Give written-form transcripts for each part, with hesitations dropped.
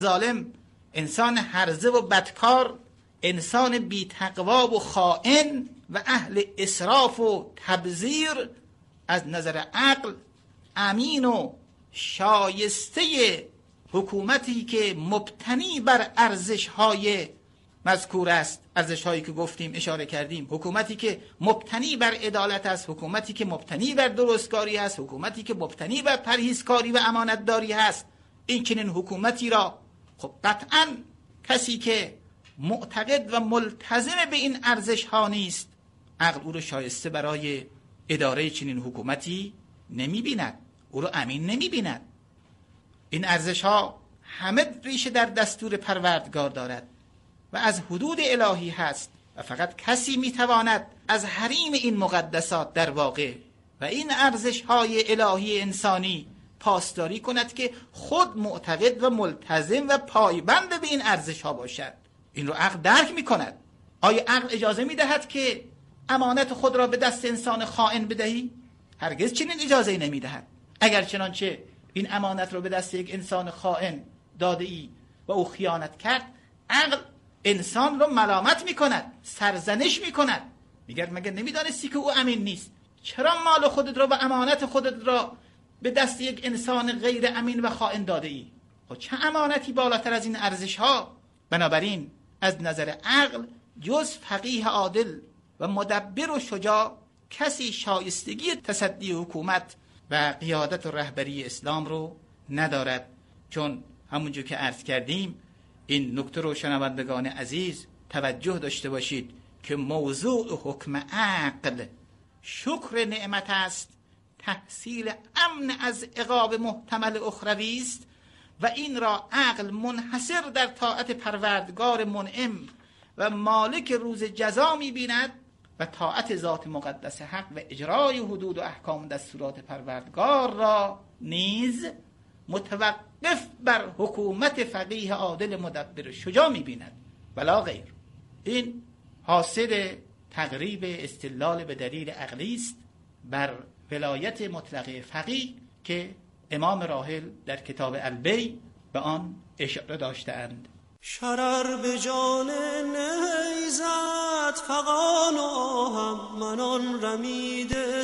ظالم، انسان هرزه و بدکار، انسان بی‌تقوا و خائن و اهل اسراف و تبذیر از نظر عقل امین و شایسته حکومتی که مبتنی بر ارزش‌های مذکور است، ارزش‌هایی که گفتیم اشاره کردیم، حکومتی که مبتنی بر عدالت است، حکومتی که مبتنی بر درستکاری است، حکومتی که مبتنی بر پرهیزکاری و امانتداری است، این چنین حکومتی را خب قطعاً کسی که معتقد و ملتزم به این ارزش‌ها نیست، عقل او را شایسته برای اداره چنین حکومتی نمی‌بیند، او را امین نمی‌بیند. این ارزش‌ها همه ریشه در دستور پروردگار دارد و از حدود الهی هست و فقط کسی میتواند از حریم این مقدسات در واقع و این ارزش‌های الهی انسانی پاسداری کند که خود معتقد و ملتزم و پایبند به این ارزش‌ها باشد. این رو عقل درک میکند. آیا عقل اجازه میدهد که امانت خود را به دست انسان خائن بدهی؟ هرگز چنین اجازه نمیدهد. اگر چنانچه این امانت را به دست یک انسان خائن داده ای و او خیانت کرد، عقل انسان رو ملامت میکند، سرزنش میکند، میگه مگه نمیدانستی که او امین نیست؟ چرا مال خودت را و امانت خودت را به دست یک انسان غیر امین و خائن داده ای؟ خب چه امانتی بالاتر از این ارزش ها؟ بنابراین از نظر عقل جز فقیه عادل و مدبر و شجاع کسی شایستگی تصدی حکومت و قیادت و رهبری اسلام رو ندارد، چون همونجور که عرض کردیم این نکته رو شنوندگان عزیز توجه داشته باشید که موضوع حکم عقل شکر نعمت است، تحصیل امن از عقاب محتمل اخروی است و این را عقل منحصر در طاعت پروردگار منعم و مالک روز جزا می‌بیند و طاعت ذات مقدس حق و اجرای حدود و احکام دستورات پروردگار را نیز متوقف بر حکومت فقیه عادل مدبر شجاع می‌بیند ولا غیر. این حاصل تقریب استدلال به دلیل عقلی است بر ولایت مطلقه فقیه که امام راحل در کتاب البی به آن اشاره داشتند. شرر به جان نیزت فغان و آهم، من آن رمیده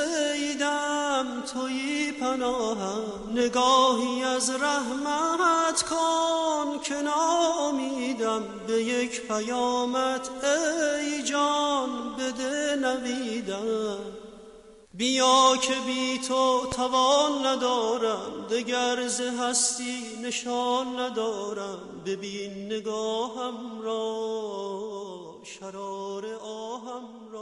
سیدم تویی پناهم. نگاهی از رحمت کن که ناامیدم، به یک پیامت ای جان بده نویدم. بیا که بی تو توان ندارم، دگر ز هستی نشان ندارم. ببین نگاهم را، شرار آهم را.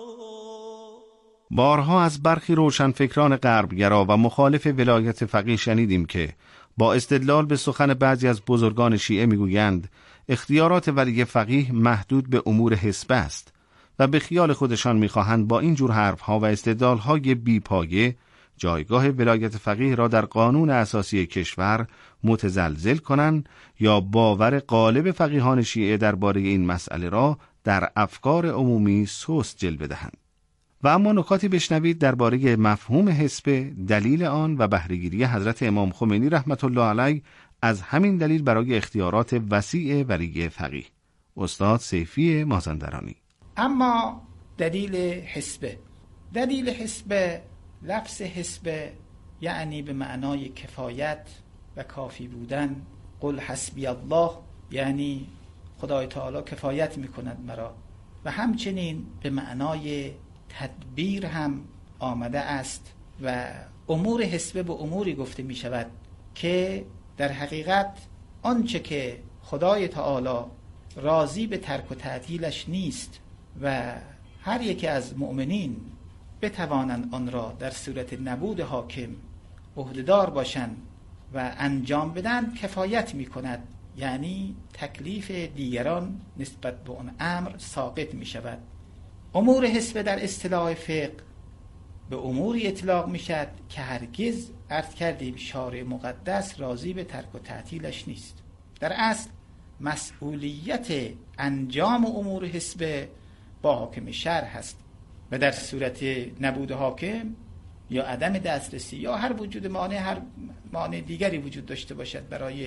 بارها از برخی روشنفکران غربگرا و مخالف ولایت فقیه شنیدیم که با استدلال به سخن بعضی از بزرگان شیعه میگویند اختیارات ولی فقیه محدود به امور حسبه است و به خیال خودشان میخواهند با این جور حرفها و استدلالهای بیپایه جایگاه ولایت فقیه را در قانون اساسی کشور متزلزل کنند یا باور غالب فقیهان شیعه درباره این مسئله را در افکار عمومی سست جلوه دهند. و اما نکاتی بشنوید درباره مفهوم حسبه، دلیل آن و بهره‌گیری حضرت امام خمینی رحمت الله علیه از همین دلیل برای اختیارات وسیع ولی فقیه. استاد سیفی مازندرانی. اما دلیل حسبه، دلیل حسبه، لفظ حسبه یعنی به معنای کفایت و کافی بودن. قل حسبی الله یعنی خدای تعالی کفایت میکند مرا، و همچنین به معنای تدبیر هم آمده است و امور حسبه به اموری گفته می شود که در حقیقت آنچه که خدای تعالی راضی به ترک و تعطیلش نیست و هر یکی از مؤمنین بتوانند آن را در صورت نبود حاکم عهده‌دار باشند و انجام بدن، کفایت می کند، یعنی تکلیف دیگران نسبت به آن امر ساقط می شود. امور حسبه در اصطلاح فقه به اموری اطلاق می شود که هرگز عرض کردیم شارع مقدس راضی به ترک و تعطیلش نیست. در اصل مسئولیت انجام امور حسبه با حاکم شرع هست و در صورت نبود حاکم یا عدم دسترسی یا هر وجود مانع، هر مانع دیگری وجود داشته باشد برای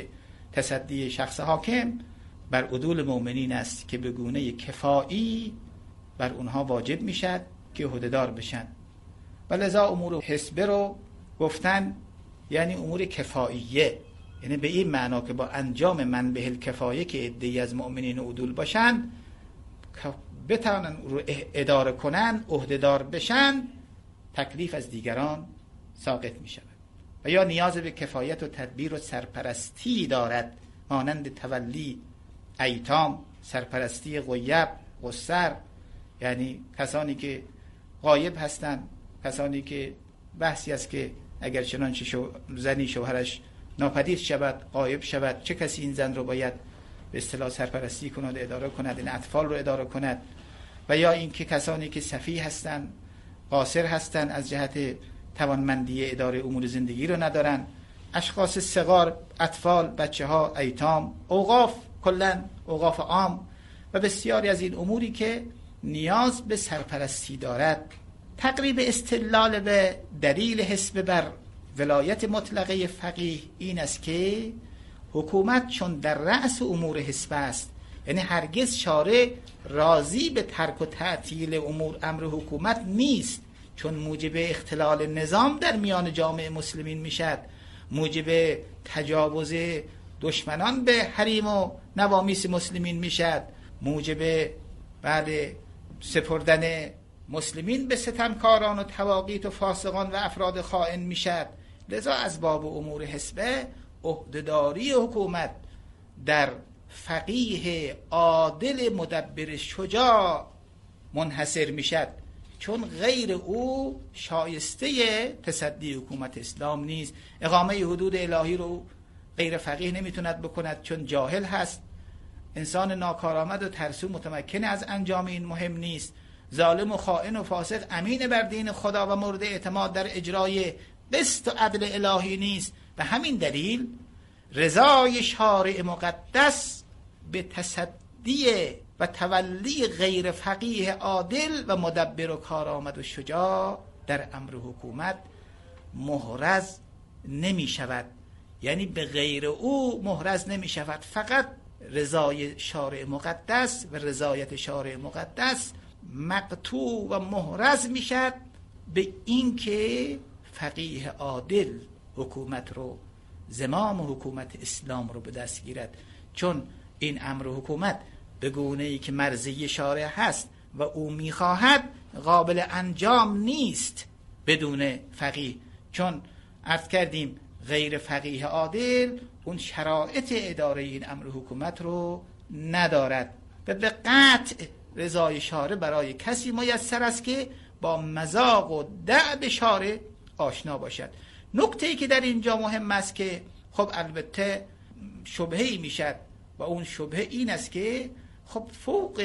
تصدی شخص حاکم بر عدول مؤمنین است که به گونه کفایی بر اونها واجب میشد که عهده‌دار بشن. و لذا امور حسبه رو گفتن یعنی امور کفاییه، یعنی به این معنا که با انجام منبه الکفایه که عده‌ای از مؤمنین عدول باشن بتوانن رو اداره کنن، عهده‌دار بشن، تکلیف از دیگران ساقط می شود. و یا نیاز به کفایت و تدبیر و سرپرستی دارد، مانند تولی ایتام، سرپرستی غیب، قصر، یعنی کسانی که غایب هستند، کسانی که بحثی است که اگر چنانچه زنی شوهرش ناپدید شود، غایب شود، چه کسی این زن رو باید به اصطلاح سرپرستی کند، اداره کند، این اطفال رو اداره کند. و یا اینکه کسانی که سفیه هستند، قاصر هستند، از جهت توانمندی اداره امور زندگی رو ندارن، اشخاص صغار، اطفال، بچه ها، ایتام، اوقاف، کلن اوقاف عام و بسیاری از این اموری که نیاز به سرپرستی دارد. تقریب استدلال به دلیل حسب بر ولایت مطلقه فقیه این است که حکومت چون در رأس امور حسب است، یعنی هرگز شارع راضی به ترک و تعطیل امر حکومت نیست، چون موجب اختلال نظام در میان جامعه مسلمین میشد، موجب تجاوز دشمنان به حریم و نوامیس مسلمین میشد، موجب سپردن مسلمین به ستمکاران و تواغیت و فاسقان و افراد خائن میشد. لذا از باب امور حسبه عهده‌داری حکومت در فقیه عادل مدبر شجاع منحصر میشد، چون غیر او شایسته تصدی حکومت اسلام نیست. اقامه حدود الهی رو غیر فقیه نمیتوند بکند، چون جاهل هست. انسان ناکارآمد و ترسو متمکن از انجام این مهم نیست. ظالم و خائن و فاسق امین بر دین خدا و مورد اعتماد در اجرای قسط و عدل الهی نیست. و همین دلیل رضای شارع مقدس به تصدی و تولی غیر فقیه عادل و مدبر و کارآمد و شجاع در امر حکومت محرز نمی شود، یعنی به غیر او محرز نمی شود. فقط رضای شارع مقدس و رضایت شارع مقدس مقطوع و محرز می شد به این که فقیه عادل حکومت رو، زمام حکومت اسلام رو به دست گیرد، چون این امر حکومت به گونه‌ای که مرضی شارع هست و او میخواهد قابل انجام نیست بدون فقیه، چون عرض کردیم غیر فقیه عادل اون شرایط اداره این امر حکومت رو ندارد. و به قطع رضای شارع برای کسی میسر است که با مذاق و دأب شارع آشنا باشد. نکته‌ای که در اینجا مهم است که خب البته شبهه‌ای میشد و اون شبهه این است که خب فوق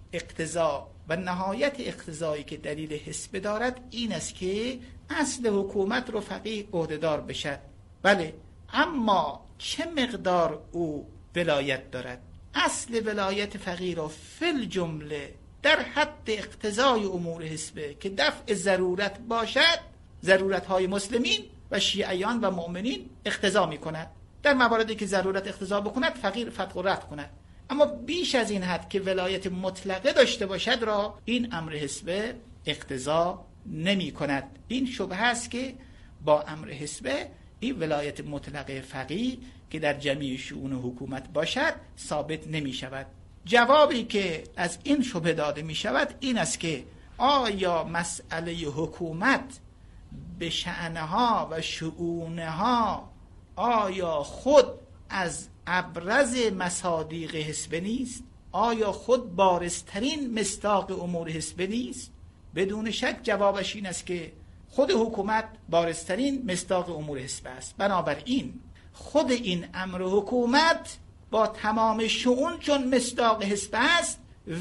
اقتضا و نهایت اقتضایی که دلیل حسب دارد این است که اصل حکومت رو فقیه عهده‌دار بشد. بله، اما چه مقدار او ولایت دارد؟ اصل ولایت فقیه را فل جمله در حد اقتضای امور حسبه که دفع ضرورت باشد، ضرورت‌های مسلمین و شیعیان و مؤمنین اقتضا می‌کند. در مواردی که ضرورت اقتضا بکند فقیر فتق و رد کند، اما بیش از این حد که ولایت مطلقه داشته باشد را این امر حسبه اقتضا نمی کند. این شبهه است که با امر حسبه این ولایت مطلقه فقیه که در جمیع شؤون حکومت باشد ثابت نمی شود. جوابی که از این شبهه داده می شود این است که آیا مسئله حکومت به شأنها و شؤونها آیا خود از ابرز مصادیق حسبه نیست؟ آیا خود بارزترین مصداق امور حسبه نیست؟ بدون شک جوابش این است که خود حکومت بارزترین مصداق امور حسبه است. بنابراین خود این امر حکومت با تمام شؤون چون مصداق حسبه است،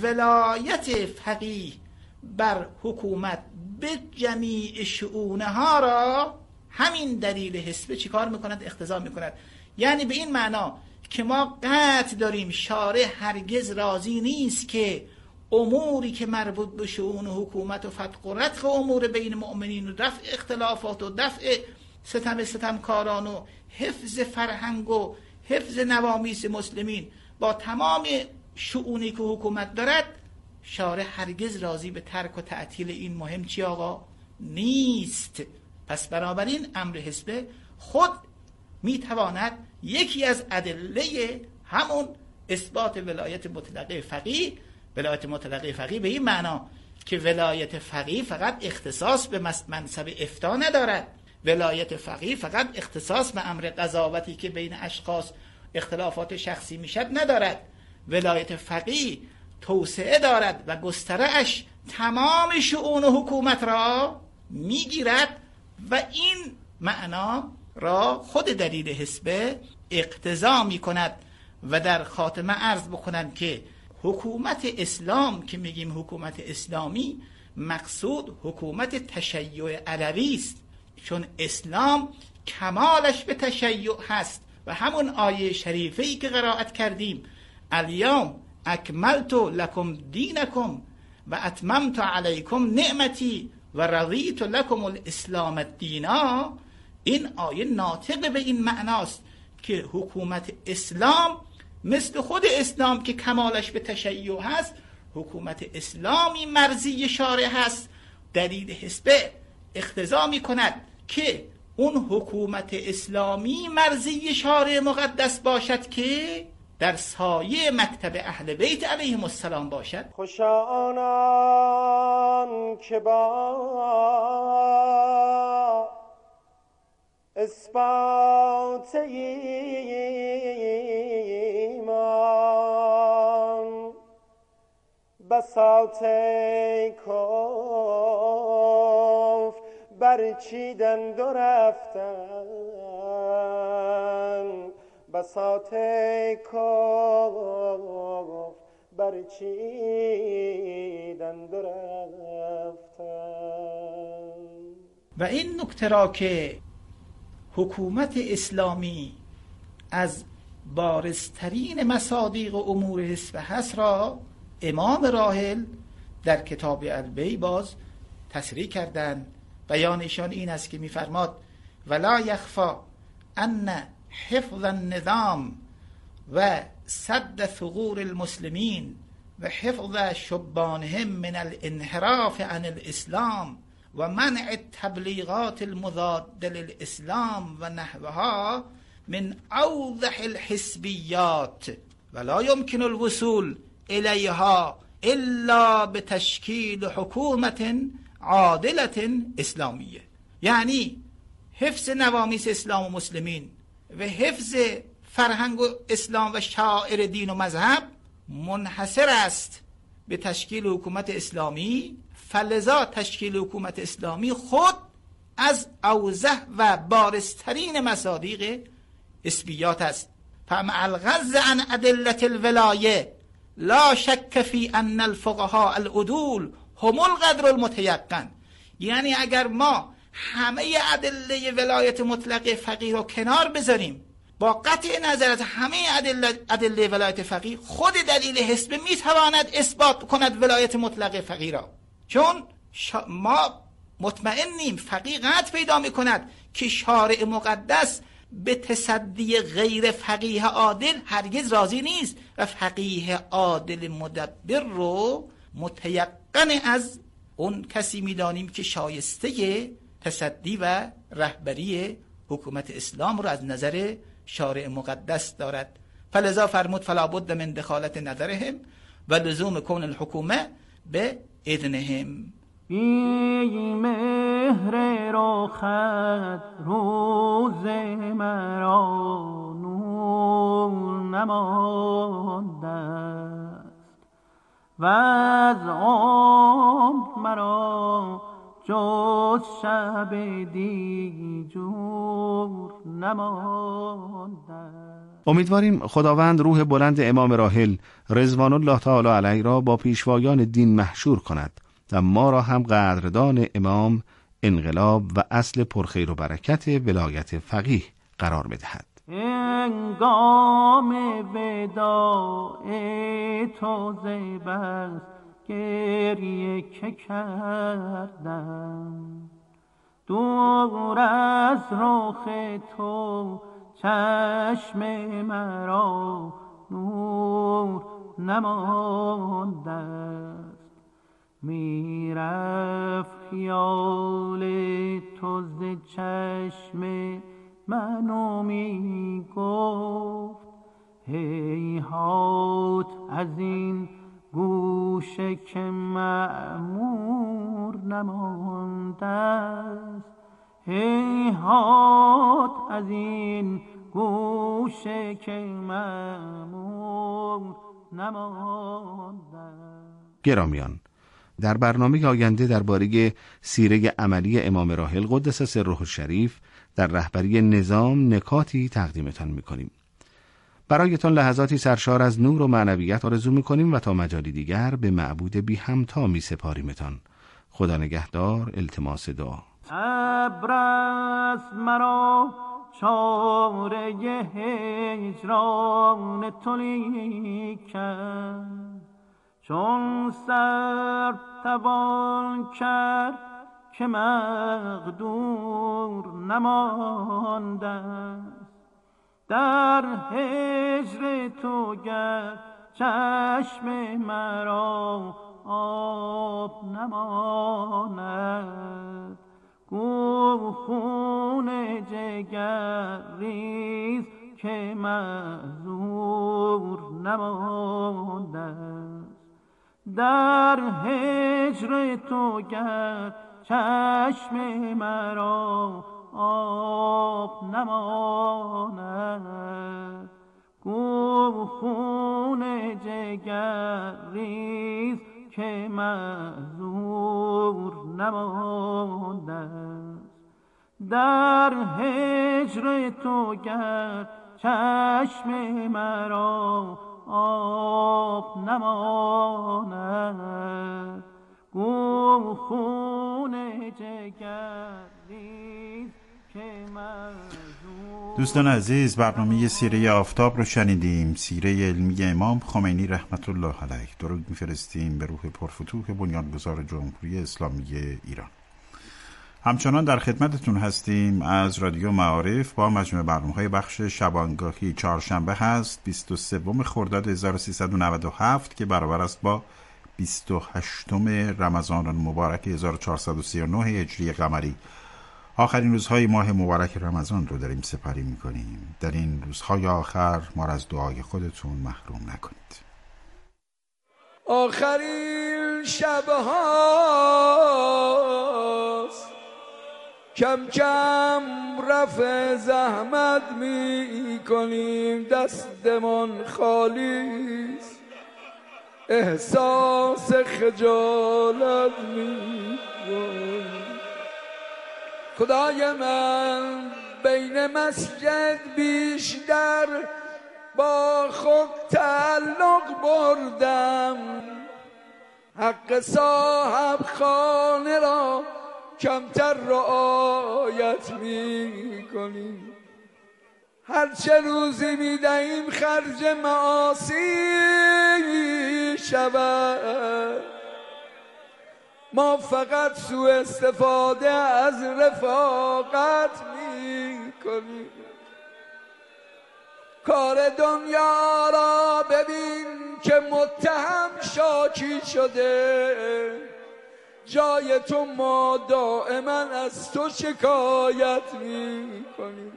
ولایت فقیه بر حکومت به جمیع شؤونها را همین دلیل حسبه چیکار میکند؟ اقتضا میکند. یعنی به این معنا که ما قطع داریم شارع هرگز راضی نیست که اموری که مربوط به شؤون حکومت و فتق و رتق امور بین مؤمنین و دفع اختلافات و دفع ستمکاران و حفظ فرهنگ و حفظ نوامیس مسلمین با تمام شؤونی که حکومت دارد، شارع هرگز راضی به ترک و تعطیل این مهم چی آقا نیست. پس بنابراین امر حزب خود میتواند یکی از ادله همون اثبات ولایت مطلقه فقیه، ولایت مطلقه فقیه به این معنا که ولایت فقیه فقط اختصاص به منصب افتاء ندارد، ولایت فقیه فقط اختصاص به امر قضاوتی که بین اشخاص اختلافات شخصی میشد ندارد، ولایت فقیه توسعه دارد و گسترش تمام شؤون حکومت را میگیرد و این معنا را خود دلیل حزب اقتضا میکند. و در خاتمه عرض بکنم که حکومت اسلام که میگیم حکومت اسلامی، مقصود حکومت تشیع علوی است، چون اسلام کمالش به تشیع هست و همون آیه شریفه‌ای که قرائت کردیم الیوم اکملت لکم دینکم و اتممت علیکم نعمتی و رضیت لکم الاسلام دینا، این آیه ناطق به این معناست که حکومت اسلام مثل خود اسلام که کمالش به تشیع هست، حکومت اسلامی مرضی شارع هست. دلیل حزب اقتضا می کند که اون حکومت اسلامی مرضی شارع مقدس باشد که در سایه مکتب اهل بیت علیهم السلام باشد. خوشا آنان که با اثبات ایمان بساط کفر برچیدند و رفتند، بساط کفر برچیدند و رفتند. و این نکته را که حکومت اسلامی از بارزترین مصادیق و امور حزب هست را امام راحل در کتاب البی باز تصریح کردند. بیانشان این است که می‌فرماد ولا یخفا ان حفظ النظام و سد ثغور المسلمین و حفظ شبانهم من الانحراف عن الاسلام و منع التبلیغات المضاد للاسلام و نحوها من اوضح الحزبیات ولا يمكن الوصول الیها الا بتشکیل حکومت عادلة اسلامیه. یعنی حفظ نوامیس اسلام و مسلمین و حفظ فرهنگ و اسلام و شعائر دین و مذهب منحصر است به تشکیل حکومت اسلامی، فلذا تشکیل حکومت اسلامی خود از اوضح و بارزترین مصادیق حزبیات است. فمع الغض عن ادلة الولایه لا شک فی ان الفقهاء العدول هم القدر المتیقن. یعنی اگر ما همه ادله ولایت مطلقه فقیه رو کنار بذاریم، با قطع نظر از همه ادله ولایت فقیه، خود دلیل حزب میتواند اثبات کند ولایت مطلقه فقیه را، چون ما مطمئنیم فقیه قطع پیدا میکند که شارع مقدس به تصدی غیر فقیه عادل هرگز راضی نیست و فقیه عادل مدبر رو متیقن از اون کسی میدانیم که شایسته تصدی و رهبری حکومت اسلام رو از نظر شارع مقدس دارد. فلذا فرمود فلا بد من دخالت نظرهم و لزوم کون الحکومه به اذنهم. ای مهر رخت روز مرا نور نمانده است و از عمر مرا جز شب دیجور نمانده است. امیدواریم خداوند روح بلند امام راحل رضوان الله تعالی علیه را با پیشوایان دین محشور کند و ما را هم قدردان امام، انقلاب و اصل پرخیر و برکت ولایت فقیه قرار بدهد. انگام وداع تو زیبست گریه که کردم، دور از رخ تو چشم مرا نور نمانده است. میرفت خیال تو ز چشم من و میگفت هیهات از این گوشه که معمور نمانده است. هیهات از این گوشه که معمور نمانده است. گرامیان، در برنامه آینده درباره سیره عملی امام راحل قدس سره الشریف در رهبری نظام نکاتی تقدیمتان می‌کنیم. برایتان لحظاتی سرشار از نور و معنویت آرزو می‌کنیم و تا مجالی دیگر به معبود بی همتا می‌سپاریمتان. خدا نگهدار. التماس دعا. ابر است مرا چاره هجران تو لیکن، چون سر توان کرد که مقدور نمانده است. در هجر تو گر چشم مرا آب نماند، گو خون جگر ریز که معذور نمانده است. در هجر تو گر چشم مرا آب نماند، گو خون جگر ریز که معذور نمانده است. در هجر تو گر چشم مرا آب نماند، گو خون جگر ریز که معذور. دوستان عزیز، برنامه سیره آفتاب رو شنیدیم، سیره علمی امام خمینی رحمت الله علیه. درود می‌فرستیم به روح پرفتوح بنیانگذار جمهوری اسلامی ایران. همچنان در خدمتتون هستیم از رادیو معارف با مجموعه برنامه‌های بخش شبانگاهی. چهارشنبه هست 23 خرداد 1397 که برابر است با 28 رمضان المبارک 1439 هجری قمری. آخرین روزهای ماه مبارک رمضان رو داریم سپری می‌کنیم. در این روزهای آخر ما را از دعای خودتون محروم نکنید. آخرین شب‌هاست کم کم رفع زحمت می‌کنیم، دستمان خالیست احساس خجالت می‌کنیم. خدای من بین مسجد بیشتر با خود تعلق بردم، حق صاحب خانه را کمتر رعایت می‌کنیم. هرچه روزی می‌دهیم خرج معاصی شود، ما فقط سوء استفاده از رفاقت می‌کنیم. کار دنیا را ببین که متهم شاکی شده، جای تو ما دائما از تو شکایت می‌کنیم.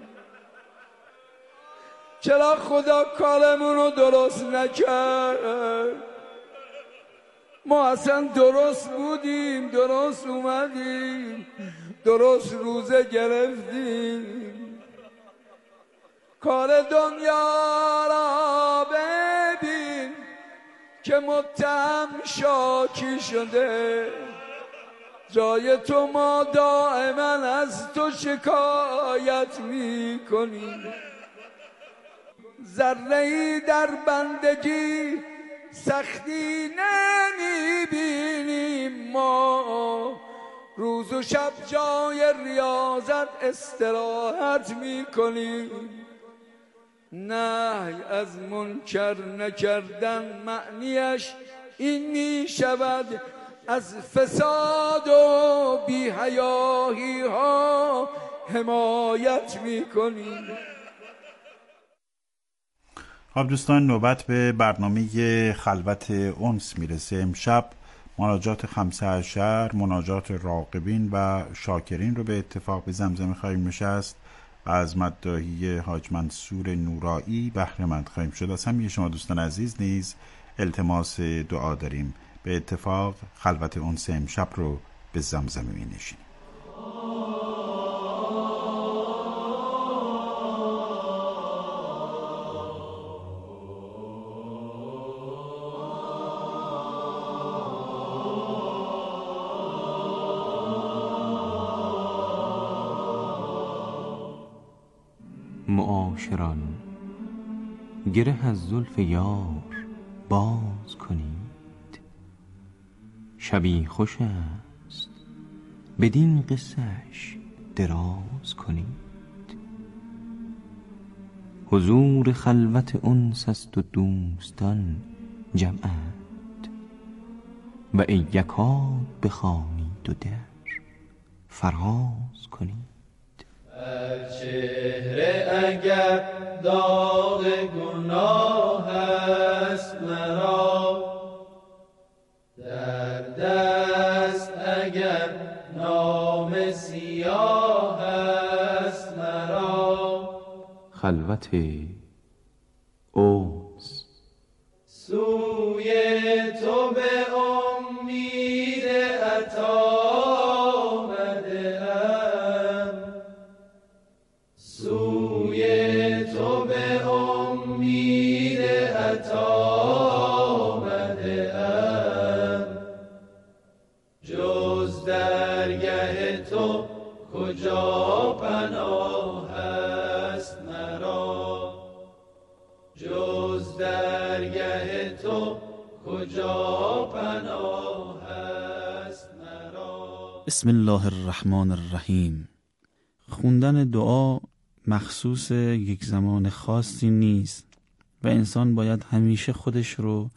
چرا خدا کارمون رو درست نکرد؟ ما اصلا درست بودیم، درست اومدیم، درست روزه گرفتیم. کار دنیا را ببین که متهم شاکی شده، جای تو ما دائما از تو شکایت میکنیم. ذره‌ای در بندگی سختی نمیبینیم، ما روز و شب جای ریاضت استراحت میکنیم. نهی از منکر نکردن معنیش این میشود از فساد و بی‌حیایی ها حمایت میکنیم. دوستان، نوبت به برنامه خلوت انس میرسه. امشب مناجات 15، مناجات راغبین و شاکرین رو به اتفاق به زمزمه خواهیم نشست. از مداحی حاج منصور نورایی بهره مند خواهیم شد. از همه شما دوستان عزیز نیز التماس دعا داریم. به اتفاق خلوت انس امشب رو به زمزمه می نشینیم. معاشران، گره از زلف یار باز کنید. شبی خوش است بدین قصه‌اش دراز کنید. حضور خلوت انس است و دوستان جمعند، و ای یکاد بخوانید و در فراز کنید. چهره اگر داغ گناه است مرا، در دست اگر نام سیاه است مرا. خلوت انس. سوی تو به امید عطا کجا پناه است مرا، جز درگه تو کجا پناه است مرا. بسم الله الرحمن الرحیم. خوندن دعا مخصوص یک زمان خاصی نیست و انسان باید همیشه خودش رو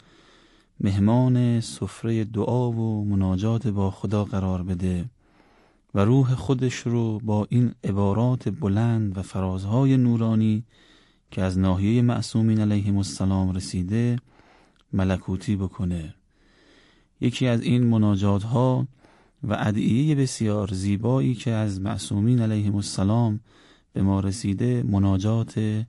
مهمان سفره دعا و مناجات با خدا قرار بده و روح خودش رو با این عبارات بلند و فرازهای نورانی که از ناحیه معصومین علیهم السلام رسیده ملکوتی بکنه. یکی از این مناجات ها و ادعیه بسیار زیبایی که از معصومین علیهم السلام به ما رسیده مناجات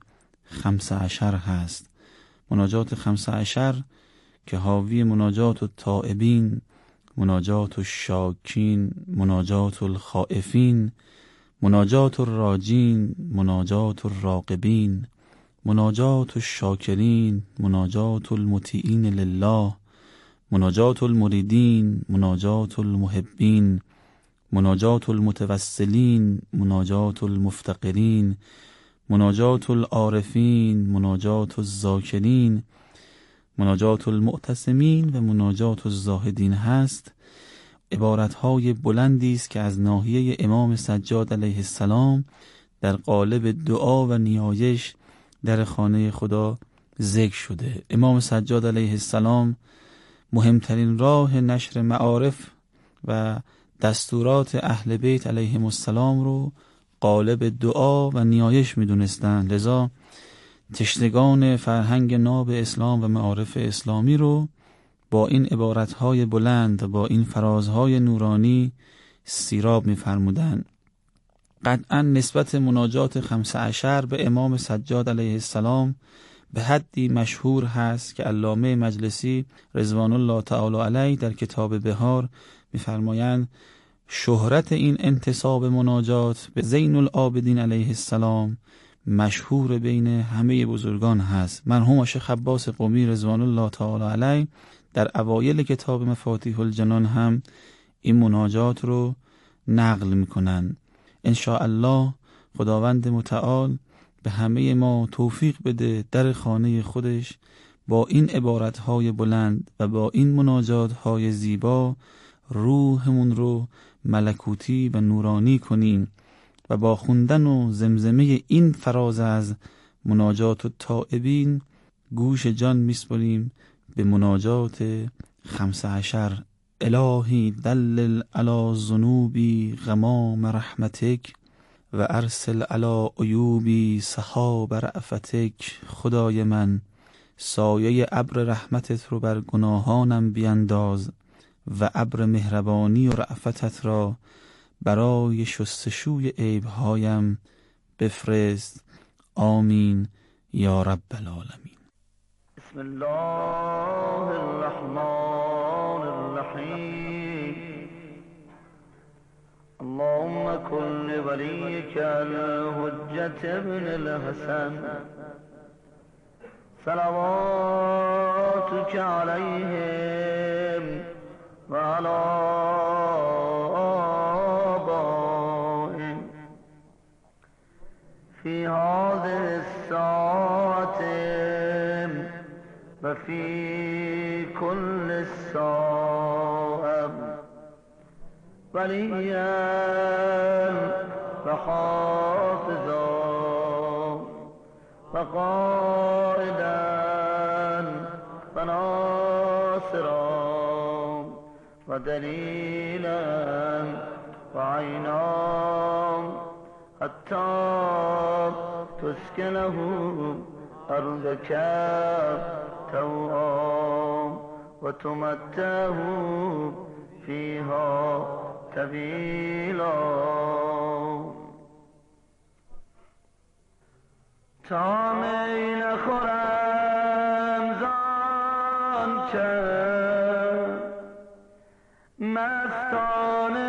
15 هست. مناجات 15 که حاوی مناجات التائبین، مناجات الشاکین، مناجات الخائفین، مناجات الراجین، مناجات الراقبین، مناجات الشاکرین، مناجات المطیعین لله، مناجات المریدین، مناجات المحبین، مناجات المتوسلین، مناجات المفتقرین، مناجات العارفین، مناجات الذاکرین، مناجات المعتصمین و مناجات الزاهدین هست. عبارتهای بلندی است که از ناحیه امام سجاد علیه السلام در قالب دعا و نیایش در خانه خدا ذکر شده. امام سجاد علیه السلام مهمترین راه نشر معارف و دستورات اهل بیت علیهم السلام رو قالب دعا و نیایش می دونستن. لذا تشنگان فرهنگ ناب اسلام و معارف اسلامی رو با این عبارتهای بلند و با این فرازهای نورانی سیراب می فرمودن. قطعا نسبت مناجات 15 به امام سجاد علیه السلام به حدی مشهور هست که علامه مجلسی رضوان الله تعالی علیه در کتاب بهار می‌فرمایند شهرت این انتساب مناجات به زین العابدین علیه السلام مشهور بین همه بزرگان هست. مرحوم شیخ عباس قمی رضوان الله تعالی علیه در اوایل کتاب مفاتیح الجنان هم این مناجات رو نقل میکنن. ان شاء الله خداوند متعال به همه ما توفیق بده در خانه خودش با این عبارتهای بلند و با این مناجاتهای زیبا روحمون رو ملکوتی و نورانی کنیم و با خوندن و زمزمه این فراز از مناجات التائبین گوش جان میسپاریم به مناجات 15. الهی دلل علی ذنوبی غمام رحمتک و ارسل علی عیوبی سحاب رأفتک. خدای من سایه ابر رحمتت رو بر گناهانم بینداز و ابر مهربانی و رأفتت را برای شستشوی عیبهایم بفرست. آمین یا رب العالمین. بسم الله الرحمن الرحیم. اللهم كن لوليك الحجة ابن الحسن صلواتك عليهم وعلى آبائهم في هذه الساعة وفي كل الساعة وليا وحافظا وقائدا وناصرا ودليلا وعينا حتى تسكنه أرضك طوعا وتمتعه فيها طويلا تا می نخورم زان که مستانه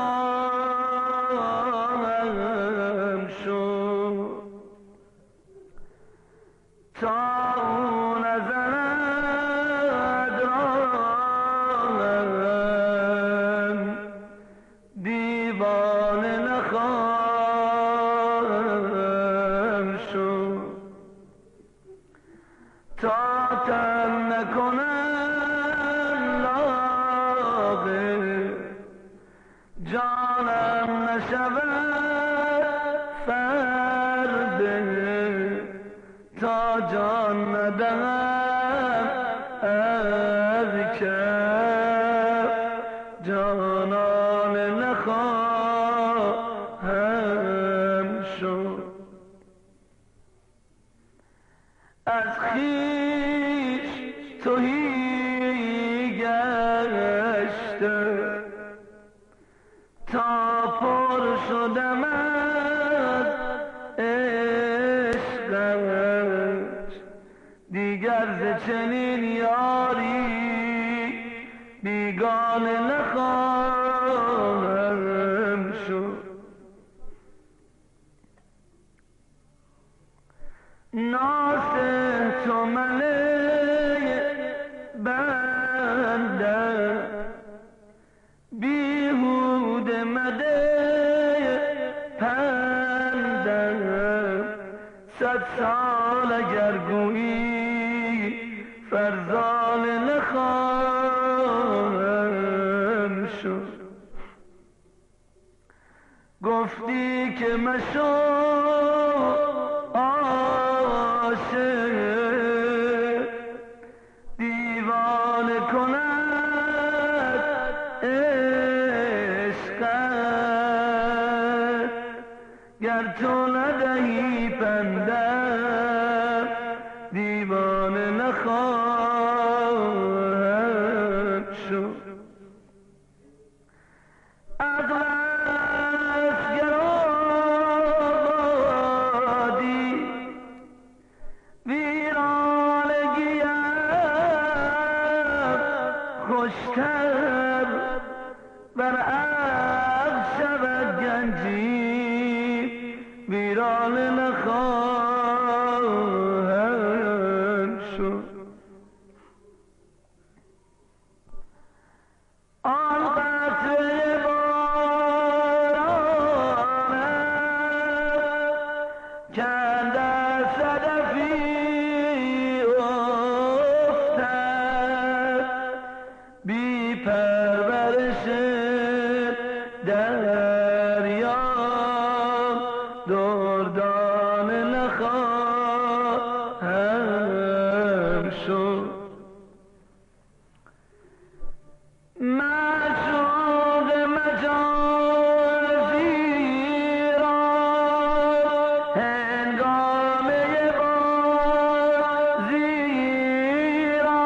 نخواهم شد، تا او نزند راهم دیوانه نخواهم شد، تا تن نکنم لاغر جانم نشود فربه، تا جان ندهم از که جانان نخواهم شد. از خویش تهی گشته تا پر شدم از عشقش، دیگر ز چنین یاری بیگانه نخواهم شد. ناصح تو ملک بنده بیهوده مده پنده، صد سال اگر گویی فرزانه نخواهم شد. گفتی که مشو دیوانه کند عشقت، گر تو ندهی پندم دیوانه نخواهم شد. عقلت گر آبادی خوشتر بر عقل شود گنجی ویرانه نخواهم شد. آن قطره بارانم کند از صدفی افتد، بی پرورش دریا دردانه نخواهم شد. من